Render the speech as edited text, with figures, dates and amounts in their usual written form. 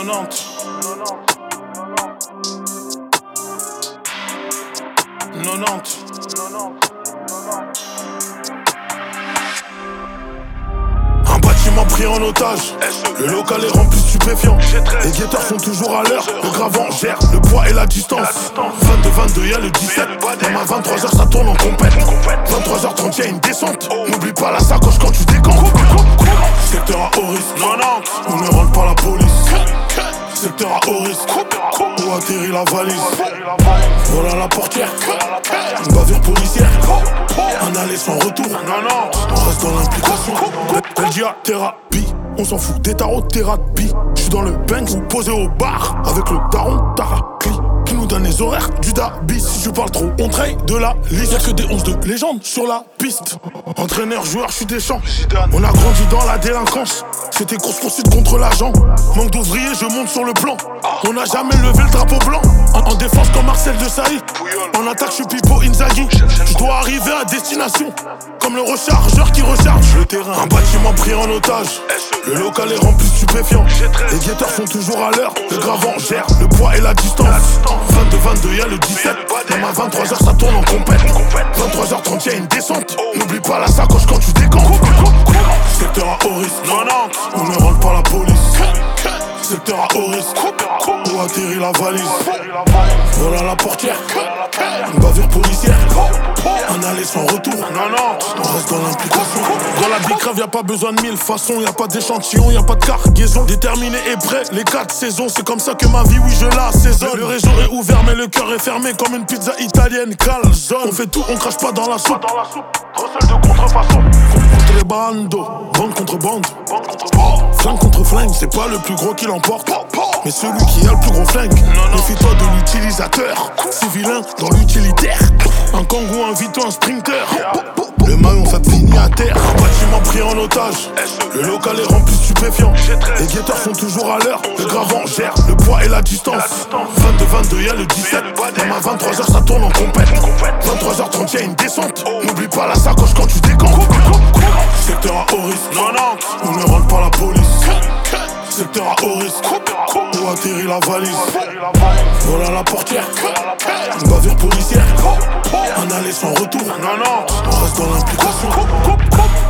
90. Un bâtiment pris en otage. Le local est rempli de stupéfiants. Les guetteurs sont toujours à l'heure. Le gravant gère le poids et la distance. 22-22 y'a le 17. Même à 23h ça tourne en compète. 23h30 y'a une descente. N'oublie pas la sacoche quand tu décampes. Secteur à haut risque. On ne rentre pas la police. Secteur à haut risque. Où atterrit la valise. Voilà la portière. Une bavure policière. Un aller sans retour. On reste dans l'implication. Belgia thérapie. On s'en fout des tarots de thérapie. J'suis dans le Banks ou posé au bar. Avec le daron Tarakli qui nous donne les horaires du Dabi. Si je parle trop, on traite de la liste. Y'a que des 11 de légende sur la piste. Entraîneur, joueur, j'suis des champs. On a grandi dans la délinquance. C'était course poursuite contre l'agent. Manque d'ouvriers, je monte sur le plan. On n'a jamais levé le drapeau blanc. En défense comme Marcel de Sailly. En attaque, j'suis Pipo Inzaghi. J'dois arriver à destination. Comme le rechargeur qui recharge le terrain. Un bâtiment pris en otage. Le local est rempli de stupéfiants. Les guetteurs sont toujours à l'heure. Le gravant gère le poids et la distance. 22-22 y'a le 17. Même à 23h ça tourne en compète. 23h30 y'a une descente. N'oublie pas la sacoche quand tu décampes. Secteur à haut risque. On ne rentre pas la police. Secteur à haut risque. Où atterrit la valise. Voilà la portière. Une bavure policière. Un aller sans retour. On reste dans l'implication. Dans la big crave y'a pas besoin de mille façons. Y'a pas d'échantillon, y'a pas de cargaison. Déterminé et prêt, les 4 saisons. C'est comme ça que ma vie, oui je l'assaisonne. Le réseau est ouvert mais le cœur est fermé. Comme une pizza italienne calzone. On fait tout, on crache pas dans la soupe. Recel de contrefaçon. Contre les bandos, bande contre bande. Flingue contre flingue, c'est pas le plus gros qui l'emporte. Mais celui qui a le plus gros flingue. Méfie-toi de l'utilisateur. Civilin dans l'utilitaire. Un kangou, un vito, un sprinter. Le maillon ça te finit à terre. Un bâtiment pris en otage. Le local est rempli de stupéfiants. Les guetteurs sont toujours à l'heure. Le gravant gère le poids et la distance. 22-22 y'a le 17. Même à 23h ça tourne en compète. 23h30 y'a une descente. N'oublie pas la sacoche quand tu décampes. Secteur à haut risque. On ne rentre pas la police. Secteur à haut risque. Où atterrit la valise. Voilà la portière. Une bavure policière. Un aller sans retour. On reste dans l'implication.